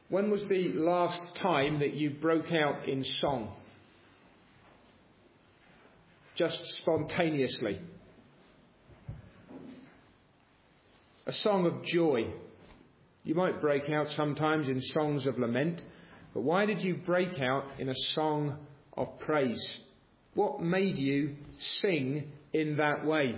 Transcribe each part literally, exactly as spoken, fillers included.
When was the last time that you broke out in song? Just spontaneously. A song of joy. You might break out sometimes in songs of lament, but why did you break out in a song of praise? What made you sing in that way?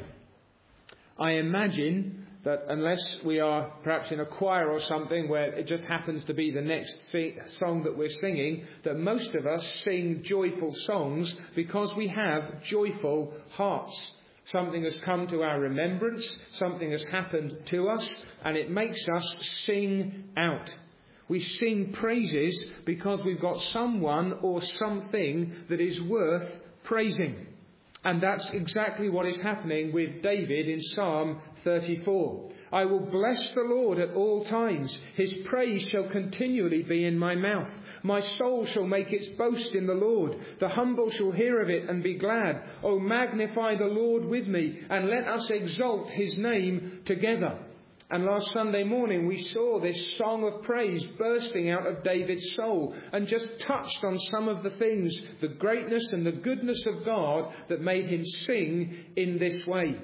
I imagine that unless we are perhaps in a choir or something where it just happens to be the next song that we're singing, that most of us sing joyful songs because we have joyful hearts. Something has come to our remembrance, something has happened to us, and it makes us sing out. We sing praises because we've got someone or something that is worth praising. And that's exactly what is happening with David in Psalm thirty-four. I will bless the Lord at all times. His praise shall continually be in my mouth. My soul shall make its boast in the Lord. The humble shall hear of it and be glad. Oh, magnify the Lord with me, and let us exalt his name together. And last Sunday morning we saw this song of praise bursting out of David's soul, and just touched on some of the things, the greatness and the goodness of God that made him sing in this way.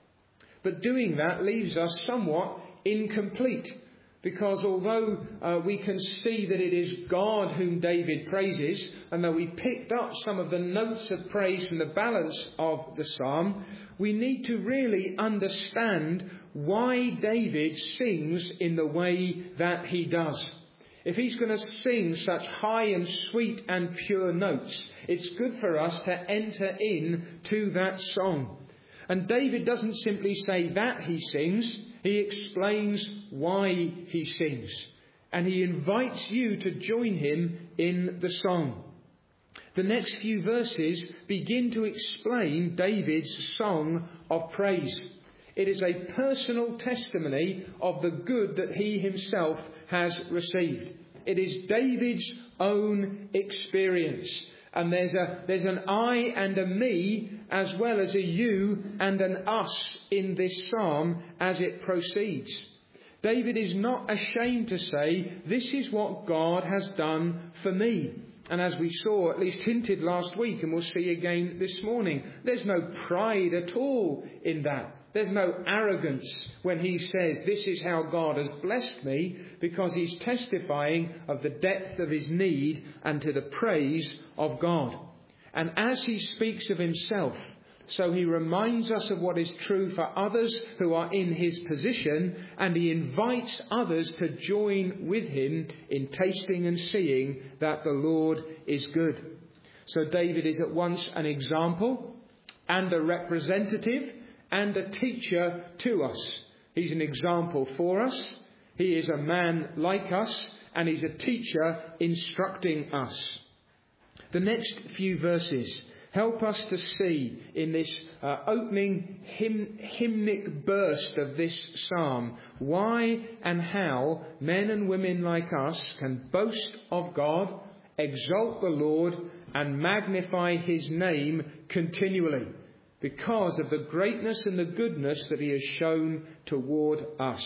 But doing that leaves us somewhat incomplete, because although uh, we can see that it is God whom David praises, and though we picked up some of the notes of praise from the balance of the psalm, we need to really understand why David sings in the way that he does. If he's going to sing such high and sweet and pure notes, it's good for us to enter in to that song. And David doesn't simply say that he sings, he explains why he sings. And he invites you to join him in the song. The next few verses begin to explain David's song of praise. It is a personal testimony of the good that he himself has received. It is David's own experience. And there's a there's an I and a me, as well as a you and an us in this psalm as it proceeds. David is not ashamed to say, this is what God has done for me. And as we saw, at least hinted last week, and we'll see again this morning, there's no pride at all in that. There's no arrogance when he says, this is how God has blessed me, because he's testifying of the depth of his need and to the praise of God. And as he speaks of himself, so he reminds us of what is true for others who are in his position, and he invites others to join with him in tasting and seeing that the Lord is good. So David is at once an example and a representative and a teacher to us. He's an example for us. He is a man like us, and he's a teacher instructing us. The next few verses help us to see in this uh, opening hymn, hymnic burst of this psalm why and how men and women like us can boast of God, exalt the Lord, and magnify his name continually, because of the greatness and the goodness that he has shown toward us.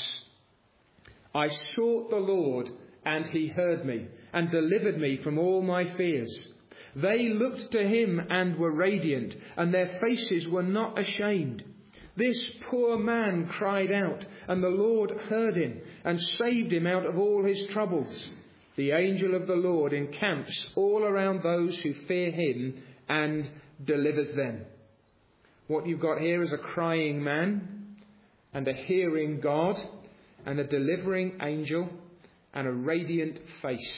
I sought the Lord, and he heard me, and delivered me from all my fears. They looked to him and were radiant, and their faces were not ashamed. This poor man cried out, and the Lord heard him, and saved him out of all his troubles. The angel of the Lord encamps all around those who fear him, and delivers them. What you've got here is a crying man, and a hearing God, and a delivering angel, and a radiant face.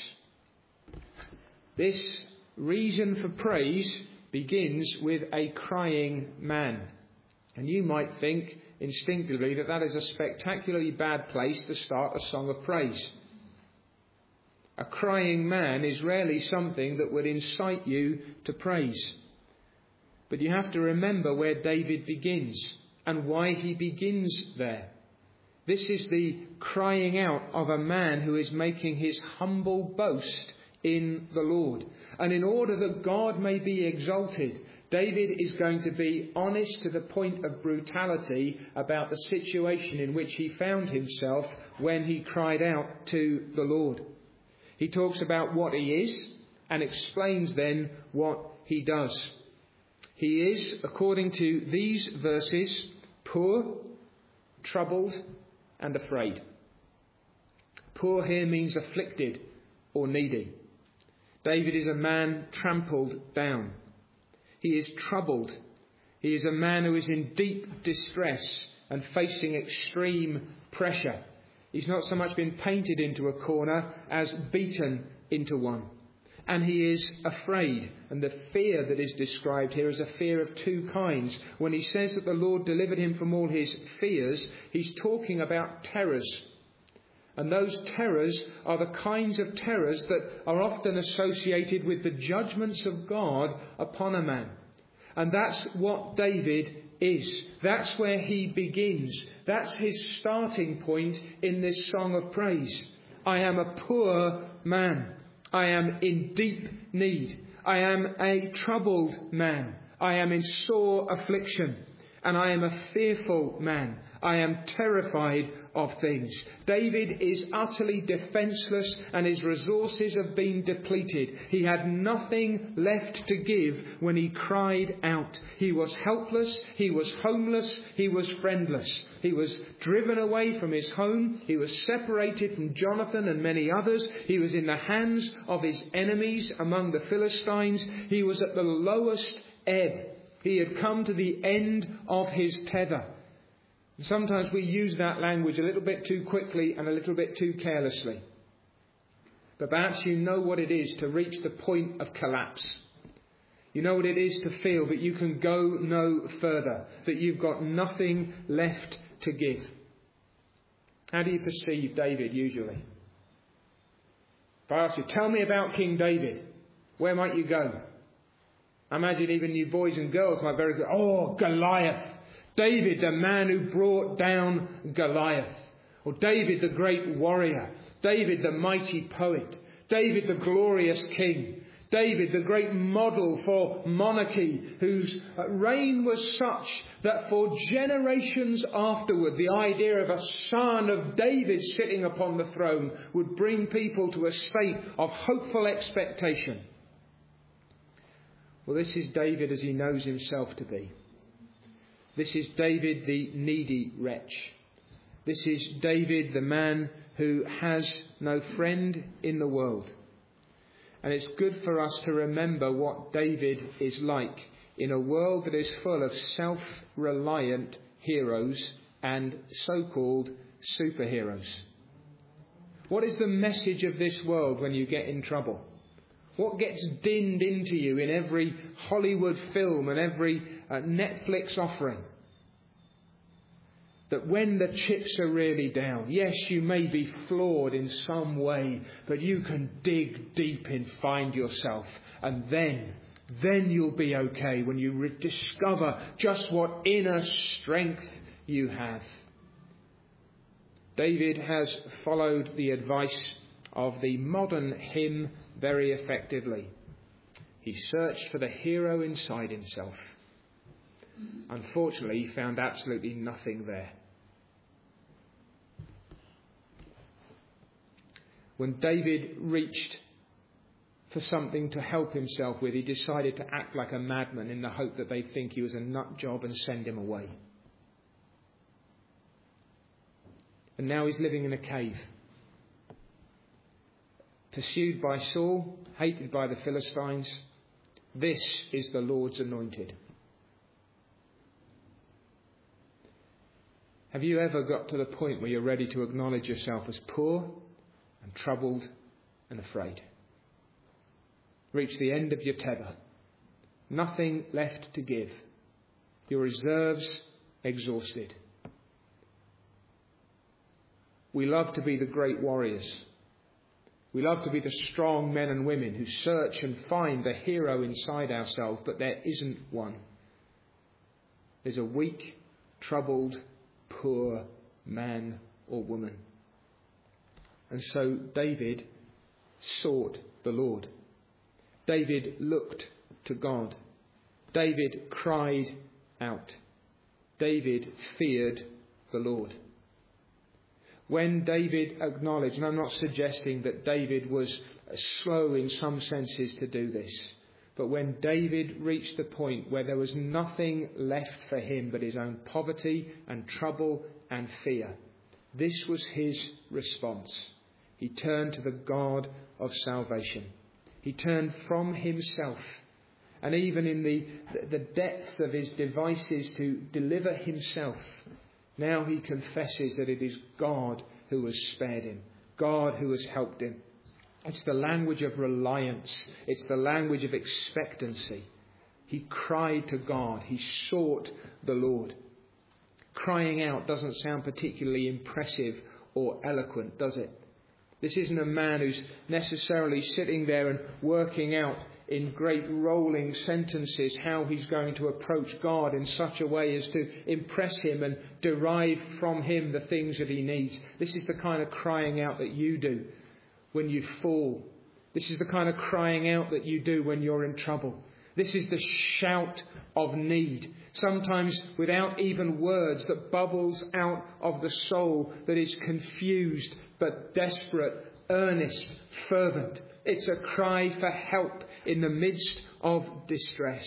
This reason for praise begins with a crying man. And you might think instinctively that that is a spectacularly bad place to start a song of praise. A crying man is rarely something that would incite you to praise. But you have to remember where David begins and why he begins there. This is the crying out of a man who is making his humble boast in the Lord. And in order that God may be exalted, David is going to be honest to the point of brutality about the situation in which he found himself when he cried out to the Lord. He talks about what he is and explains then what he does. He is, according to these verses, poor, troubled and afraid. Poor here means afflicted or needy. David is a man trampled down. He is troubled. He is a man who is in deep distress and facing extreme pressure. He's not so much been painted into a corner as beaten into one. And he is afraid. And the fear that is described here is a fear of two kinds. When he says that the Lord delivered him from all his fears, he's talking about terrors. And those terrors are the kinds of terrors that are often associated with the judgments of God upon a man. And that's what David is. That's where he begins. That's his starting point in this song of praise. I am a poor man. I am in deep need. I am a troubled man. I am in sore affliction. And I am a fearful man. I am terrified of things. David is utterly defenceless and his resources have been depleted. He had nothing left to give when he cried out. He was helpless. He was homeless. He was friendless. He was driven away from his home. He was separated from Jonathan and many others. He was in the hands of his enemies among the Philistines. He was at the lowest ebb. He had come to the end of his tether. And sometimes we use that language a little bit too quickly and a little bit too carelessly. But perhaps you know what it is to reach the point of collapse. You know what it is to feel that you can go no further, that you've got nothing left to give. How do you perceive David usually? If I ask you, tell me about King David, where might you go? I imagine even you boys and girls might very good. Oh, Goliath. David, the man who brought down Goliath. Or David, the great warrior. David, the mighty poet. David, the glorious king. David, the great model for monarchy, whose reign was such that for generations afterward, the idea of a son of David sitting upon the throne would bring people to a state of hopeful expectation. Well, this is David as he knows himself to be. This is David, the needy wretch. This is David, the man who has no friend in the world. And it's good for us to remember what David is like in a world that is full of self-reliant heroes and so-called superheroes. What is the message of this world when you get in trouble? What gets dinned into you in every Hollywood film and every uh, Netflix offering? That when the chips are really down, yes, you may be flawed in some way, but you can dig deep and find yourself. And then, then you'll be okay when you re- discover just what inner strength you have. David has followed the advice of the modern hymn very effectively. He searched for the hero inside himself. Unfortunately, he found absolutely nothing there. When David reached for something to help himself with, he decided to act like a madman in the hope that they'd think he was a nut job and send him away. And now he's living in a cave. Pursued by Saul, hated by the Philistines. This is the Lord's anointed. Have you ever got to the point where you're ready to acknowledge yourself as poor and troubled and afraid? Reach the end of your tether. Nothing left to give. Your reserves exhausted. We love to be the great warriors. We love to be the strong men and women who search and find the hero inside ourselves, but there isn't one. There's a weak, troubled, poor man or woman. And so David sought the Lord. David looked to God. David cried out. David feared the Lord. When David acknowledged, and I'm not suggesting that David was slow in some senses to do this, but when David reached the point where there was nothing left for him but his own poverty and trouble and fear, this was his response. He turned to the God of salvation. He turned from himself, and even in the, the depths of his devices to deliver himself, now he confesses that it is God who has spared him, God who has helped him. It's the language of reliance. It's the language of expectancy. He cried to God. He sought the Lord. Crying out doesn't sound particularly impressive or eloquent, does it? This isn't a man who's necessarily sitting there and working out in great rolling sentences how he's going to approach God in such a way as to impress him and derive from him the things that he needs. This is the kind of crying out that you do when you fall. This is the kind of crying out that you do when you're in trouble. This is the shout of need, sometimes without even words, that bubbles out of the soul, that is confused but desperate, earnest, fervent. It's a cry for help in the midst of distress.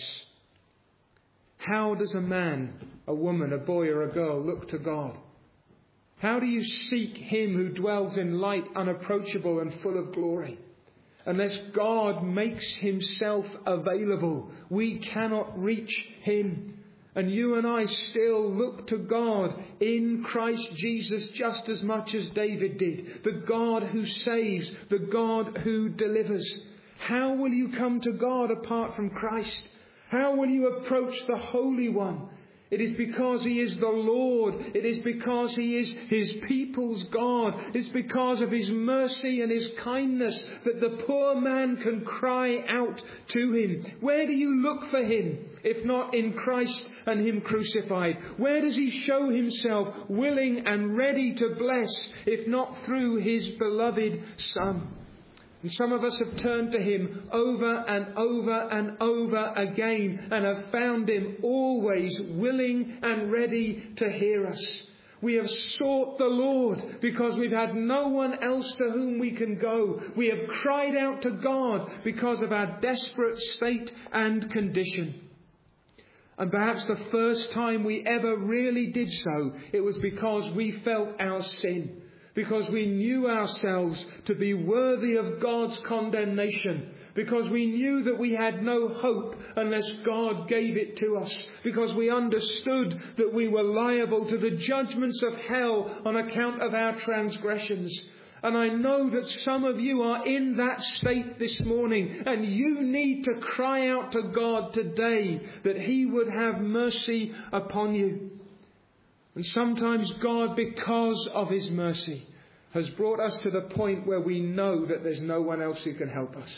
How does a man, a woman, a boy or a girl look to God? How do you seek him who dwells in light, unapproachable and full of glory? Unless God makes himself available, we cannot reach him. And you and I still look to God in Christ Jesus just as much as David did. The God who saves, the God who delivers. How will you come to God apart from Christ? How will you approach the Holy One? It is because he is the Lord. It is because he is his people's God. It's because of his mercy and his kindness that the poor man can cry out to him. Where do you look for him, if not in Christ and him crucified? Where does he show himself willing and ready to bless, if not through his beloved Son? And some of us have turned to him over and over and over again and have found him always willing and ready to hear us. We have sought the Lord because we've had no one else to whom we can go. We have cried out to God because of our desperate state and condition. And perhaps the first time we ever really did so, it was because we felt our sin. Because we knew ourselves to be worthy of God's condemnation. Because we knew that we had no hope unless God gave it to us. Because we understood that we were liable to the judgments of hell on account of our transgressions. And I know that some of you are in that state this morning, and you need to cry out to God today that he would have mercy upon you. And sometimes God, because of his mercy, has brought us to the point where we know that there's no one else who can help us.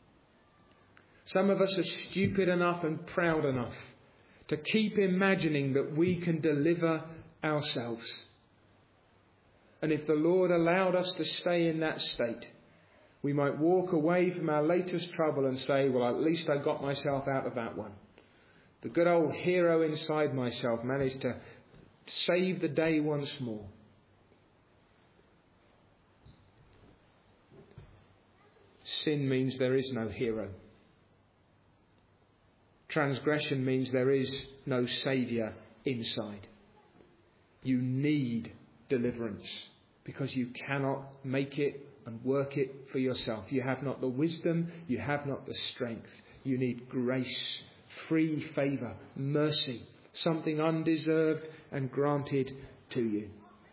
Some of us are stupid enough and proud enough to keep imagining that we can deliver ourselves. And if the Lord allowed us to stay in that state, we might walk away from our latest trouble and say, well, at least I got myself out of that one. The good old hero inside myself managed to save the day once more. Sin means there is no hero. Transgression means there is no saviour inside. You need deliverance because you cannot make it and work it for yourself. You have not the wisdom, you have not the strength. You need grace, free favour, mercy, something undeserved and granted to you.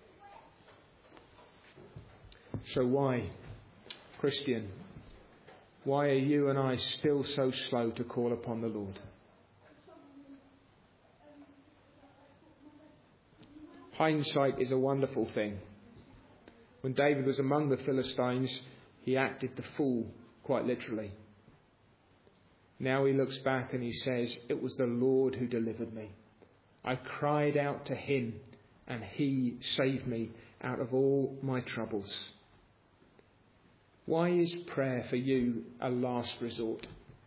So why, Christian, why are you and I still so slow to call upon the Lord? Hindsight is a wonderful thing. When David was among the Philistines, he acted the fool, quite literally. Now he looks back and he says, it was the Lord who delivered me. I cried out to him and he saved me out of all my troubles. Why is prayer for you a last resort?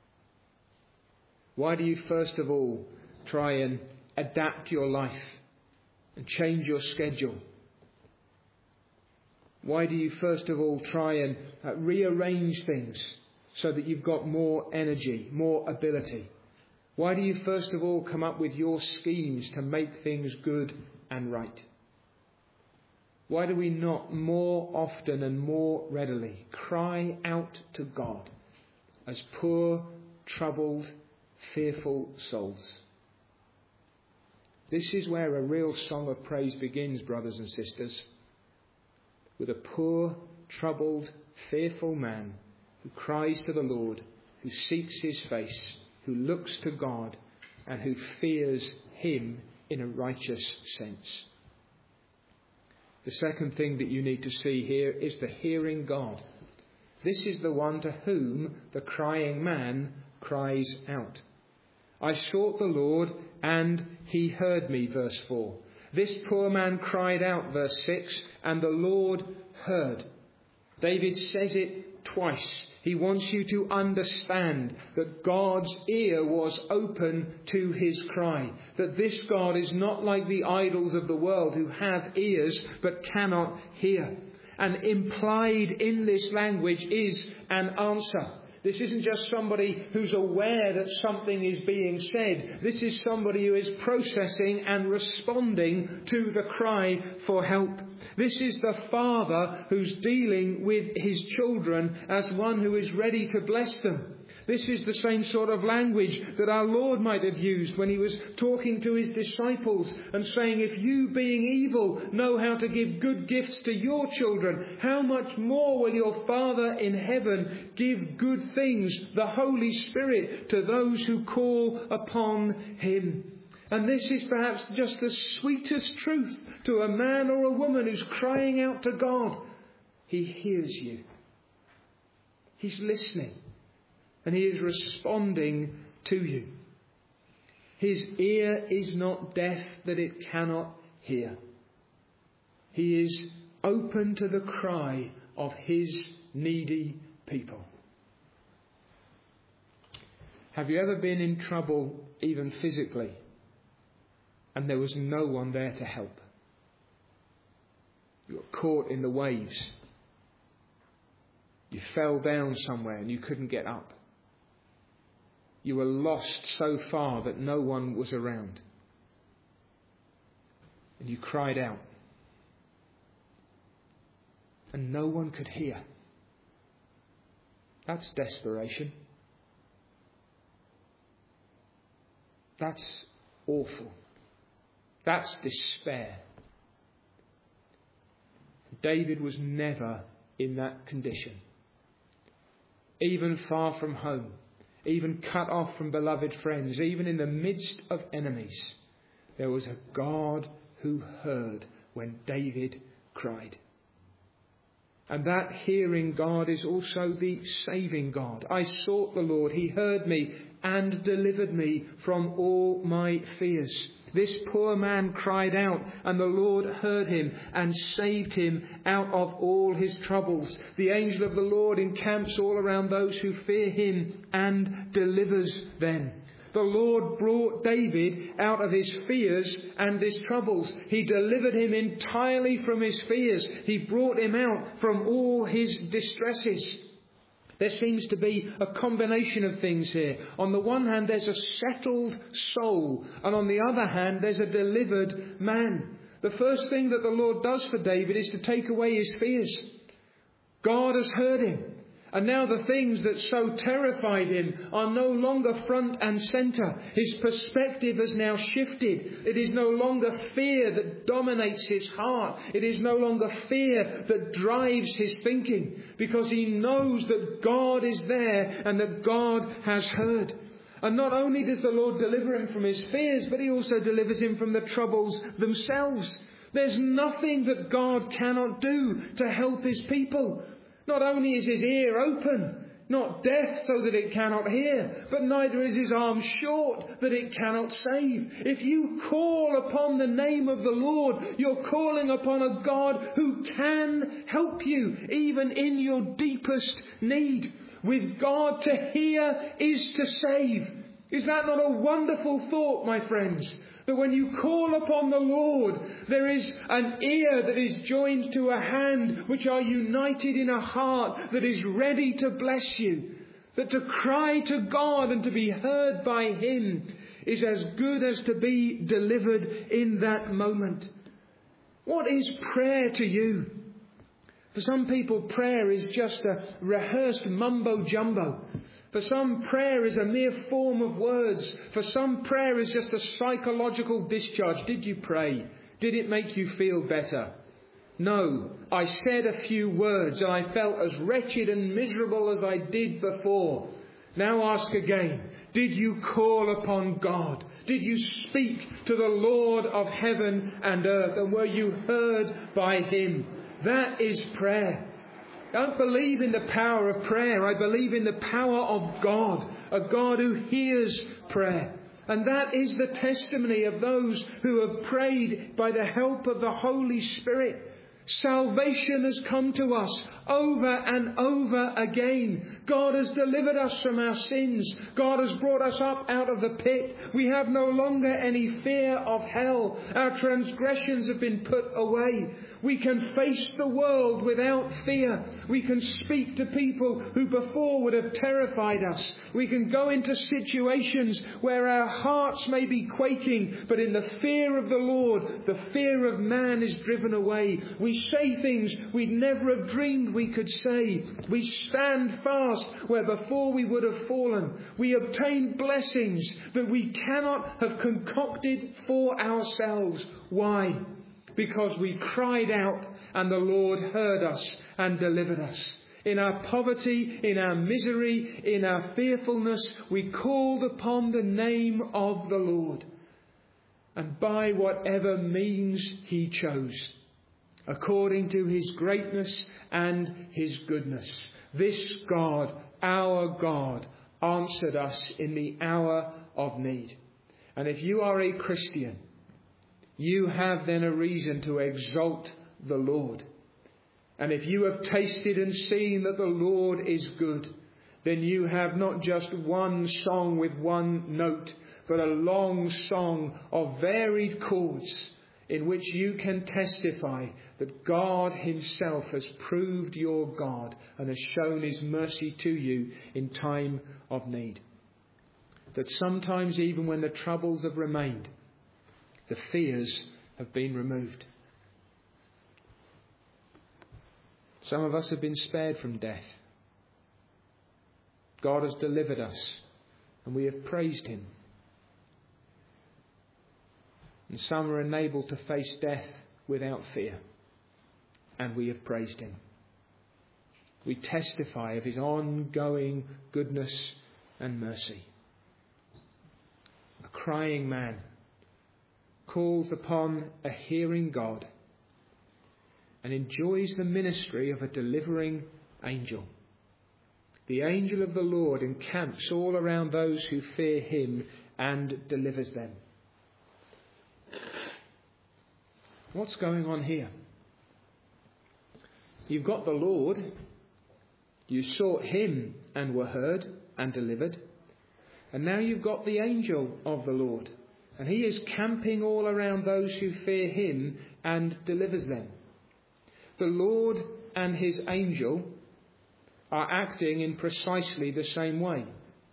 Why do you first of all try and adapt your life and change your schedule? Why do you first of all try and uh, rearrange things so that you've got more energy, more ability? Why do you first of all come up with your schemes to make things good and right? Why do we not more often and more readily cry out to God as poor, troubled, fearful souls? This is where a real song of praise begins, brothers and sisters, with a poor, troubled, fearful man who cries to the Lord, who seeks his face, who looks to God, and who fears him in a righteous sense. The second thing that you need to see here is the hearing God. This is the one to whom the crying man cries out. I sought the Lord, and he heard me, verse four. This poor man cried out, verse six, and the Lord heard. David says it twice. He wants you to understand that God's ear was open to his cry. That this God is not like the idols of the world who have ears but cannot hear. And implied in this language is an answer. This isn't just somebody who's aware that something is being said. This is somebody who is processing and responding to the cry for help. This is the father who's dealing with his children as one who is ready to bless them. This is the same sort of language that our Lord might have used when he was talking to his disciples and saying, if you, being evil, know how to give good gifts to your children, how much more will your Father in heaven give good things, the Holy Spirit, to those who call upon him? And this is perhaps just the sweetest truth to a man or a woman who's crying out to God. He hears you. He's listening. And he is responding to you. His ear is not deaf that it cannot hear. He is open to the cry of his needy people. Have you ever been in trouble, even physically, and there was no one there to help? You got caught in the waves. You fell down somewhere and you couldn't get up. You were lost so far that no one was around. And you cried out. And no one could hear. That's desperation. That's awful. That's despair. David was never in that condition. Even far from home. Even cut off from beloved friends, even in the midst of enemies, there was a God who heard when David cried. And that hearing God is also the saving God. I sought the Lord, he heard me and delivered me from all my fears. This poor man cried out, and the Lord heard him and saved him out of all his troubles. The angel of the Lord encamps all around those who fear him and delivers them. The Lord brought David out of his fears and his troubles. He delivered him entirely from his fears. He brought him out from all his distresses. There seems to be a combination of things here. On the one hand, there's a settled soul. And on the other hand, there's a delivered man. The first thing that the Lord does for David is to take away his fears. God has heard him. And now the things that so terrified him are no longer front and centre. His perspective has now shifted. It is no longer fear that dominates his heart. It is no longer fear that drives his thinking. Because he knows that God is there and that God has heard. And not only does the Lord deliver him from his fears, but he also delivers him from the troubles themselves. There's nothing that God cannot do to help his people. Not only is his ear open, not deaf so that it cannot hear, but neither is his arm short that it cannot save. If you call upon the name of the Lord, you're calling upon a God who can help you, even in your deepest need. With God, to hear is to save. Is that not a wonderful thought, my friends? That when you call upon the Lord, there is an ear that is joined to a hand, which are united in a heart that is ready to bless you. That to cry to God and to be heard by Him is as good as to be delivered in that moment. What is prayer to you? For some people, prayer is just a rehearsed mumbo-jumbo. For some, prayer is a mere form of words. For some, prayer is just a psychological discharge. Did you pray? Did it make you feel better? No, I said a few words and I felt as wretched and miserable as I did before. Now ask again, did you call upon God? Did you speak to the Lord of heaven and earth? And were you heard by Him? That is prayer. I don't believe in the power of prayer. I believe in the power of God, a God who hears prayer. And that is the testimony of those who have prayed by the help of the Holy Spirit. Salvation has come to us over and over again. God has delivered us from our sins. God has brought us up out of the pit. We have no longer any fear of hell. Our transgressions have been put away. We can face the world without fear. We can speak to people who before would have terrified us. We can go into situations where our hearts may be quaking, but in the fear of the Lord, the fear of man is driven away. We say things we'd never have dreamed we could say. We stand fast where before we would have fallen. We obtain blessings that we cannot have concocted for ourselves. Why? Because we cried out and the Lord heard us and delivered us. In our poverty, in our misery, in our fearfulness, we called upon the name of the Lord. And by whatever means He chose, according to His greatness and His goodness, this God, our God, answered us in the hour of need. And if you are a Christian, you have then a reason to exalt the Lord. And if you have tasted and seen that the Lord is good, then you have not just one song with one note, but a long song of varied chords in which you can testify that God Himself has proved your God and has shown His mercy to you in time of need. That sometimes even when the troubles have remained, the fears have been removed. Some of us have been spared from death. God has delivered us and we have praised Him. And some are enabled to face death without fear, and we have praised Him. We testify of His ongoing goodness and mercy. A crying man calls upon a hearing God and enjoys the ministry of a delivering angel. The angel of the Lord encamps all around those who fear Him and delivers them. What's going on here? You've got the Lord. You sought Him and were heard and delivered. And now you've got the angel of the Lord. And He is camping all around those who fear Him and delivers them. The Lord and His angel are acting in precisely the same way.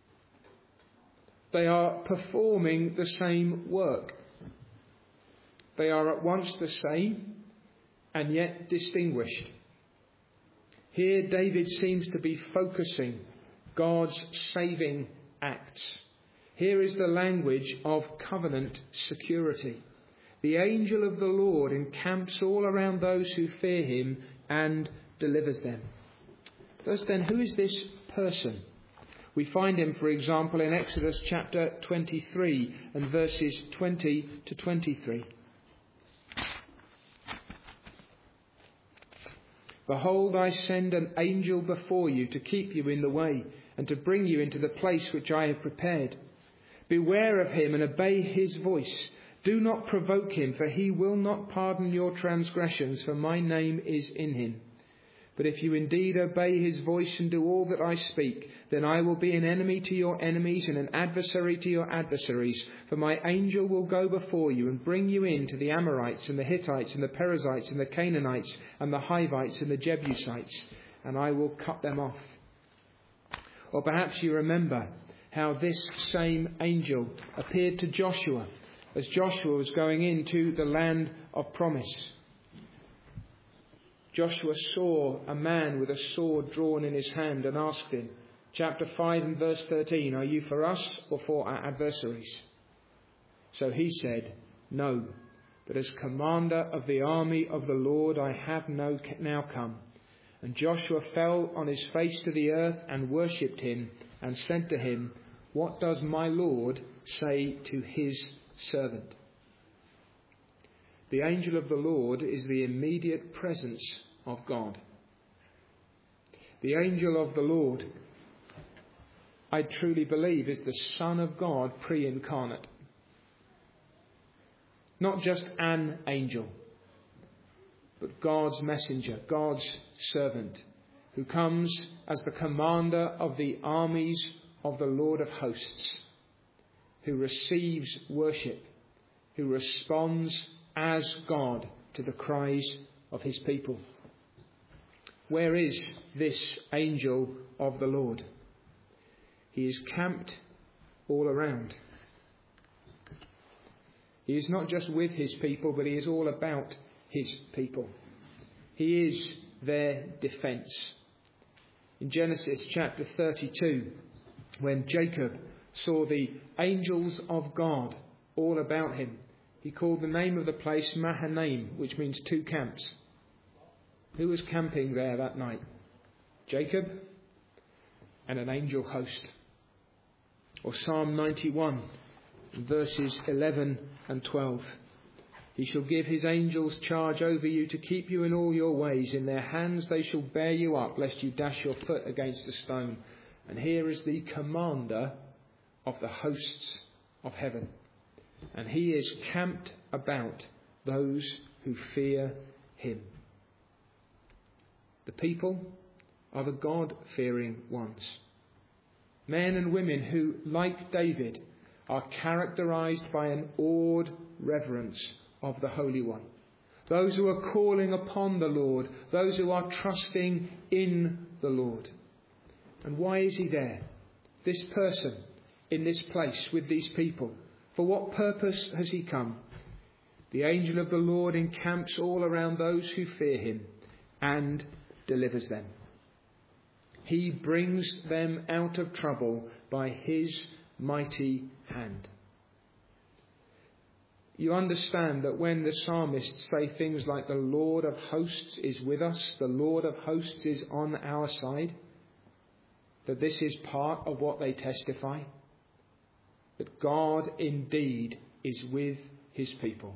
They are performing the same work. They are at once the same and yet distinguished. Here David seems to be focusing God's saving acts. Here is the language of covenant security. The angel of the Lord encamps all around those who fear Him and delivers them. Thus then, who is this person? We find him, for example, in Exodus chapter twenty-three and verses twenty to twenty-three. Behold, I send an angel before you to keep you in the way and to bring you into the place which I have prepared. Beware of him and obey his voice. Do not provoke him, for he will not pardon your transgressions, for my name is in him. But if you indeed obey his voice and do all that I speak, then I will be an enemy to your enemies and an adversary to your adversaries. For my angel will go before you and bring you in to the Amorites and the Hittites and the Perizzites and the Canaanites and the Hivites and the Jebusites, and I will cut them off. Or perhaps you remember how this same angel appeared to Joshua as Joshua was going into the land of promise. Joshua saw a man with a sword drawn in his hand and asked him, chapter five and verse thirteen, are you for us or for our adversaries? So he said, no, but as commander of the army of the Lord I have no, now come. And Joshua fell on his face to the earth and worshipped him and said to him, what does my Lord say to his servant? The angel of the Lord is the immediate presence of God. The angel of the Lord, I truly believe, is the Son of God pre-incarnate. Not just an angel, but God's messenger, God's servant, who comes as the commander of the armies of the Lord of hosts, who receives worship, who responds as God to the cries of his people. Where is this angel of the Lord? He is camped all around. He is not just with his people, but he is all about his people. He is their defence. In Genesis chapter thirty-two, when Jacob saw the angels of God all about him, he called the name of the place Mahanaim, which means two camps. Who was camping there that night? Jacob and an angel host. Or Psalm ninety-one, verses eleven and twelve. He shall give his angels charge over you to keep you in all your ways. In their hands they shall bear you up, lest you dash your foot against a stone. And here is the commander of the hosts of heaven. And he is camped about those who fear him. The people are the God-fearing ones. Men and women who, like David, are characterized by an awed reverence of the Holy One. Those who are calling upon the Lord. Those who are trusting in the Lord. And why is he there? This person in this place with these people. For what purpose has he come? The angel of the Lord encamps all around those who fear him and delivers them. He brings them out of trouble by his mighty hand. You understand that when the psalmists say things like the Lord of hosts is with us, the Lord of hosts is on our side, that this is part of what they testify, that God indeed is with his people.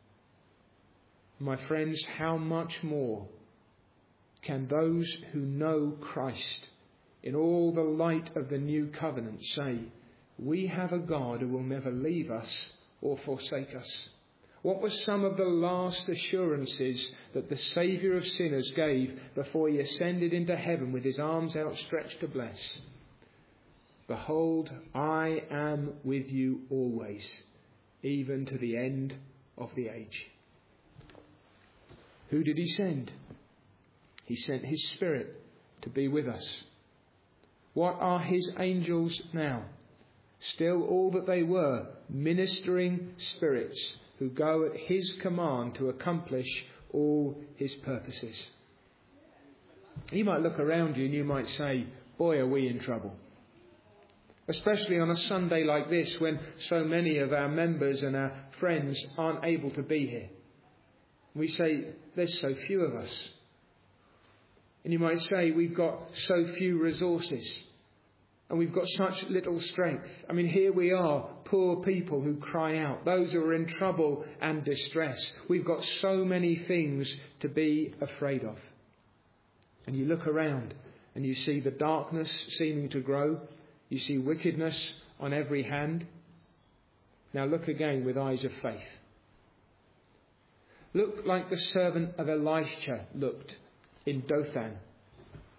My friends, how much more can those who know Christ in all the light of the new covenant say, we have a God who will never leave us or forsake us? What were some of the last assurances that the Saviour of sinners gave before he ascended into heaven with his arms outstretched to bless? Behold, I am with you always, even to the end of the age. Who did he send? He sent his Spirit to be with us. What are his angels now? Still all that they were, ministering spirits who go at his command to accomplish all his purposes. You might look around you and you might say, boy, are we in trouble. Especially on a Sunday like this when so many of our members and our friends aren't able to be here. We say, there's so few of us. And you might say, we've got so few resources. And we've got such little strength. I mean, here we are, poor people who cry out. Those who are in trouble and distress. We've got so many things to be afraid of. And you look around and you see the darkness seeming to grow. You see wickedness on every hand. Now look again with eyes of faith. Look like the servant of Elisha looked in Dothan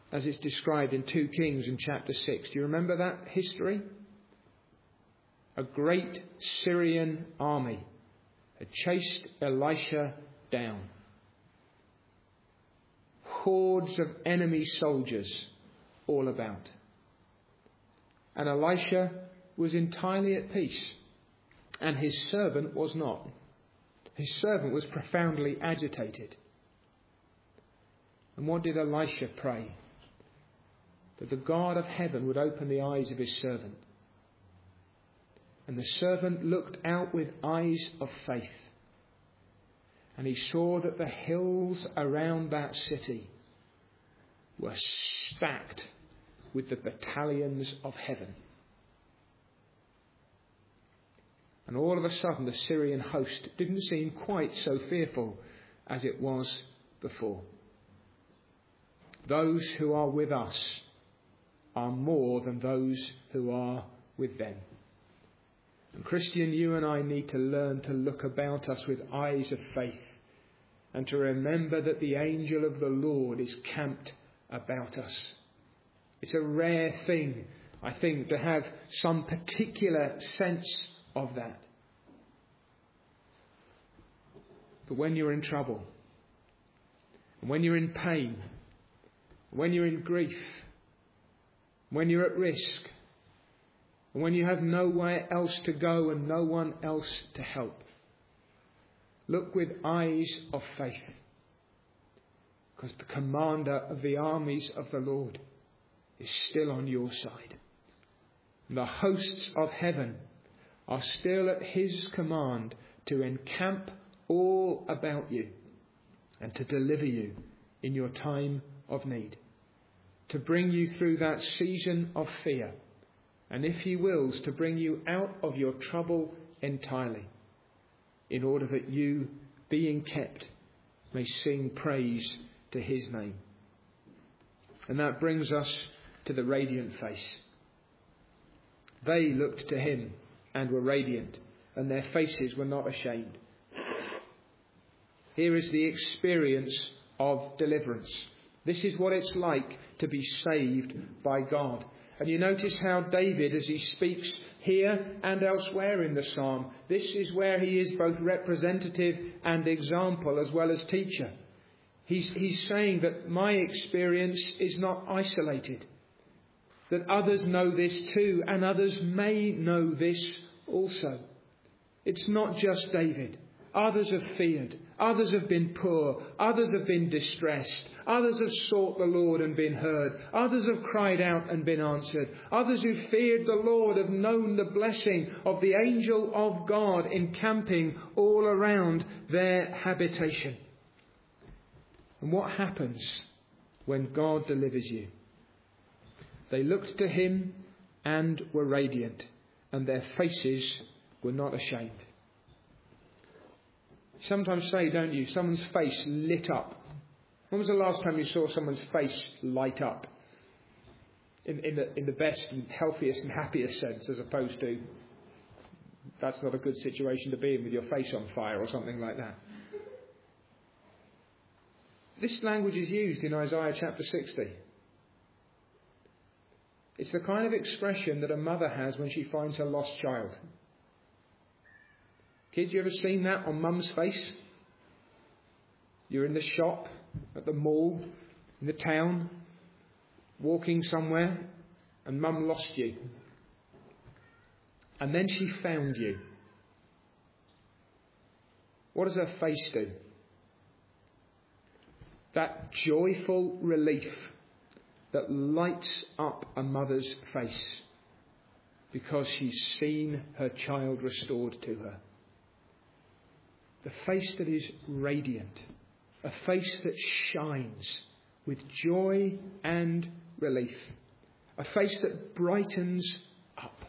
as it's described in Second Kings in chapter six. Do you remember that history? A great Syrian army had chased Elisha down. Hordes of enemy soldiers all about. And Elisha was entirely at peace, and his servant was not. His servant was profoundly agitated. And what did Elisha pray? That the God of heaven would open the eyes of his servant. And the servant looked out with eyes of faith. And he saw that the hills around that city were stacked with the battalions of heaven. And all of a sudden the Syrian host didn't seem quite so fearful as it was before. Those who are with us are more than those who are with them. And Christian, you and I need to learn to look about us with eyes of faith and to remember that the angel of the Lord is camped about us. It's a rare thing, I think, to have some particular sense of that. But when you're in trouble, and when you're in pain, when you're in grief, when you're at risk, and when you have nowhere else to go and no one else to help, look with eyes of faith, because the commander of the armies of the Lord is still on your side. And the hosts of heaven are still at his command to encamp all about you and to deliver you in your time of need, to bring you through that season of fear, and if he wills, to bring you out of your trouble entirely, in order that you, being kept, may sing praise to his name. And that brings us to the radiant face. They looked to him and were radiant, and their faces were not ashamed. Here is the experience of deliverance. This is what it's like to be saved by God. And you notice how David, as he speaks here and elsewhere in the psalm, this is where he is both representative and example as well as teacher. He's, he's saying that my experience is not isolated, that others know this too, and others may know this also. It's not just David. Others have feared. Others have been poor. Others have been distressed. Others have sought the Lord and been heard. Others have cried out and been answered. Others who feared the Lord have known the blessing of the angel of God encamping all around their habitation. And what happens when God delivers you? They looked to him and were radiant, and their faces were not ashamed. You sometimes say, don't you, someone's face lit up. When was the last time you saw someone's face light up? In, in, the, in the best and healthiest and happiest sense, as opposed to, that's not a good situation to be in with your face on fire or something like that. This language is used in Isaiah chapter sixty. It's the kind of expression that a mother has when she finds her lost child. Kids, you ever seen that on mum's face? You're in the shop, at the mall, in the town, walking somewhere, and mum lost you. And then she found you. What does her face do? That joyful relief that lights up a mother's face because she's seen her child restored to her. The face that is radiant, a face that shines with joy and relief, a face that brightens up.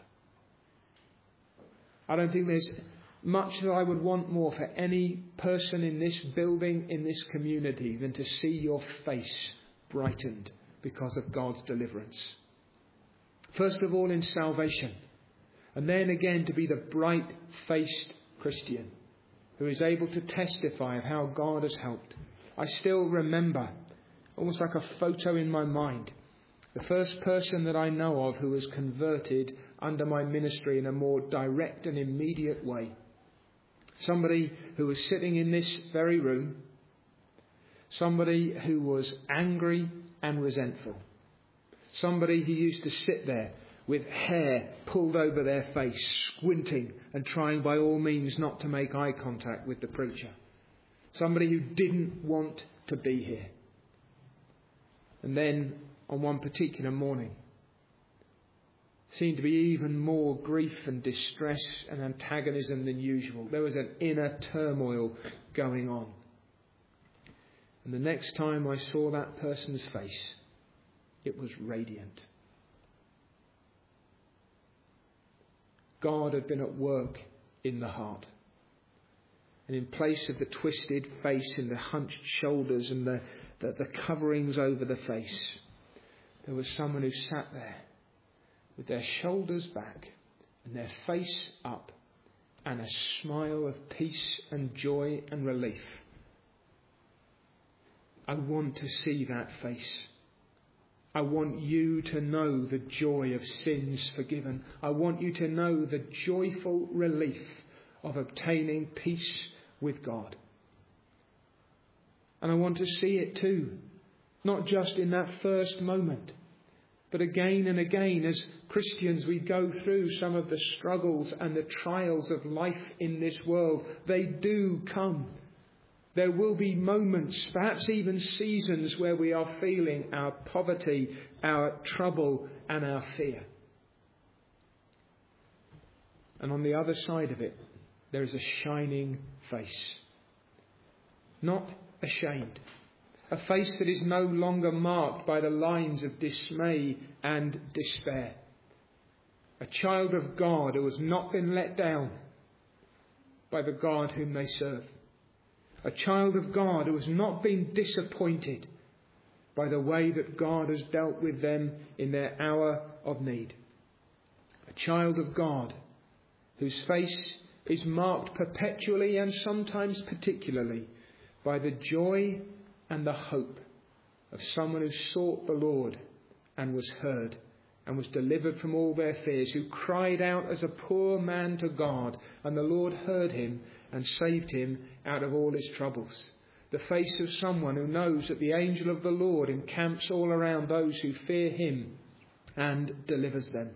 I don't think there's much that I would want more for any person in this building, in this community, than to see your face brightened because of God's deliverance. First of all in salvation, and then again to be the bright-faced Christian who is able to testify of how God has helped. I still remember almost like a photo in my mind. The first person that I know of who was converted under my ministry in a more direct and immediate way. Somebody who was sitting in this very room. Somebody who was angry and resentful. Somebody who used to sit there with hair pulled over their face, squinting and trying by all means not to make eye contact with the preacher. Somebody who didn't want to be here. And then on one particular morning, seemed to be even more grief and distress and antagonism than usual. There was an inner turmoil going on. And the next time I saw that person's face, it was radiant. God had been at work in the heart. And in place of the twisted face and the hunched shoulders and the, the, the coverings over the face, there was someone who sat there with their shoulders back and their face up and a smile of peace and joy and relief. I want to see that face. I want you to know the joy of sins forgiven. I want you to know the joyful relief of obtaining peace with God. And I want to see it too, not just in that first moment, but again and again as Christians we go through some of the struggles and the trials of life in this world. They do come. There will be moments, perhaps even seasons, where we are feeling our poverty, our trouble and our fear. And on the other side of it, there is a shining face. Not ashamed. A face that is no longer marked by the lines of dismay and despair. A child of God who has not been let down by the God whom they serve. A child of God who has not been disappointed by the way that God has dealt with them in their hour of need. A child of God whose face is marked perpetually and sometimes particularly by the joy and the hope of someone who sought the Lord and was heard and was delivered from all their fears, who cried out as a poor man to God, and the Lord heard him and saved him out of all his troubles. The face of someone who knows that the angel of the Lord encamps all around those who fear him and delivers them.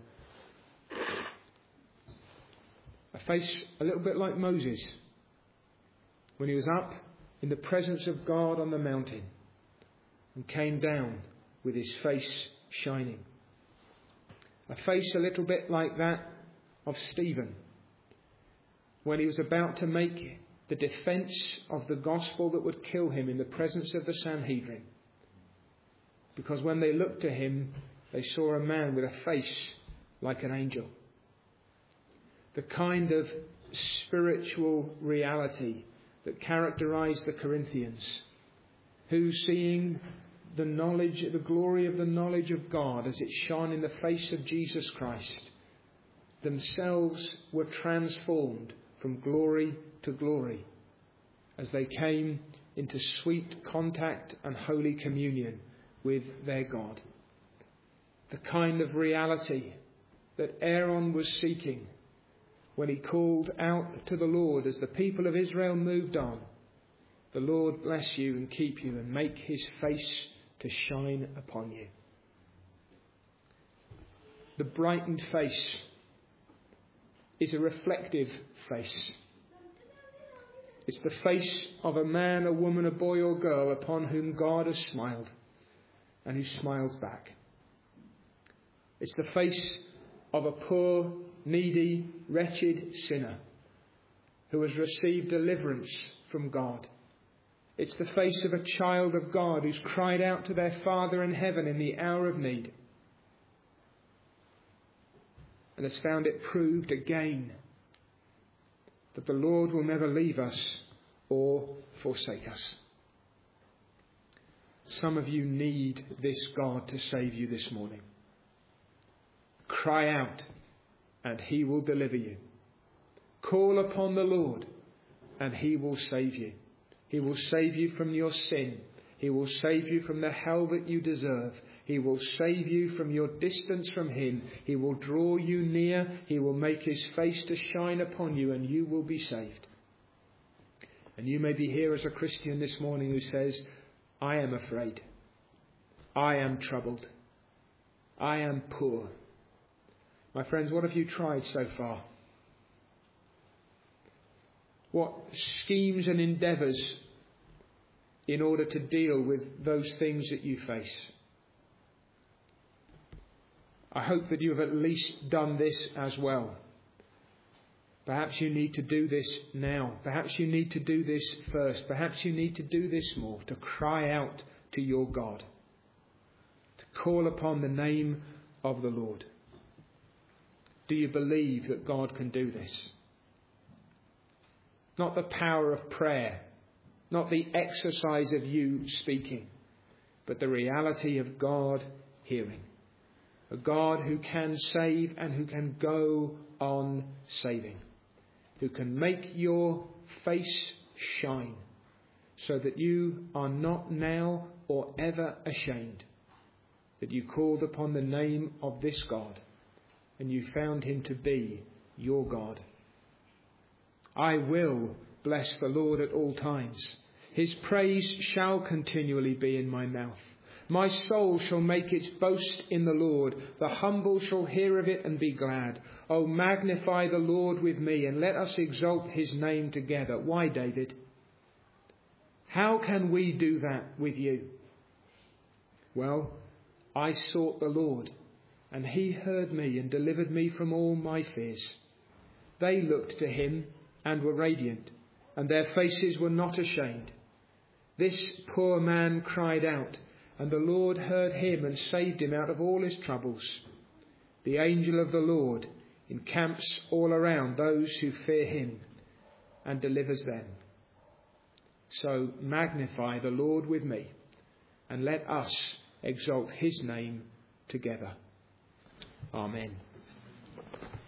A face a little bit like Moses when he was up in the presence of God on the mountain and came down with his face shining. A face a little bit like that of Stephen when he was about to make the defence of the gospel that would kill him in the presence of the Sanhedrin. Because when they looked to him, they saw a man with a face like an angel. The kind of spiritual reality that characterised the Corinthians, who, seeing the knowledge, the glory of the knowledge of God as it shone in the face of Jesus Christ, themselves were transformed from glory to glory as they came into sweet contact and holy communion with their God. The kind of reality that Aaron was seeking when he called out to the Lord as the people of Israel moved on. The Lord bless you and keep you and make his face to shine upon you. The brightened face is a reflective face. It's the face of a man, a woman, a boy or girl upon whom God has smiled and who smiles back. It's the face of a poor, needy, wretched sinner who has received deliverance from God. It's the face of a child of God who's cried out to their Father in heaven in the hour of need and has found it proved again that the Lord will never leave us or forsake us. Some of you need this God to save you this morning. Cry out and he will deliver you. Call upon the Lord and he will save you. He will save you from your sin. He will save you from the hell that you deserve. He will save you from your distance from him. He will draw you near. He will make his face to shine upon you, and you will be saved. And you may be here as a Christian this morning who says, I am afraid. I am troubled. I am poor. My friends, what have you tried so far? What schemes and endeavours in order to deal with those things that you face? I hope that you have at least done this as well. Perhaps you need to do this now. Perhaps you need to do this first. Perhaps you need to do this more, to cry out to your God, to call upon the name of the Lord. Do you believe that God can do this? Not the power of prayer, not the exercise of you speaking, but the reality of God hearing. A God who can save and who can go on saving. Who can make your face shine so that you are not now or ever ashamed that you called upon the name of this God and you found him to be your God. I will bless the Lord at all times. His praise shall continually be in my mouth. My soul shall make its boast in the Lord. The humble shall hear of it and be glad. Oh, magnify the Lord with me, and let us exalt his name together. Why, David? How can we do that with you? Well, I sought the Lord, and he heard me and delivered me from all my fears. They looked to him and were radiant, and their faces were not ashamed. This poor man cried out, and the Lord heard him and saved him out of all his troubles. The angel of the Lord encamps all around those who fear him and delivers them. So magnify the Lord with me, and let us exalt his name together. Amen.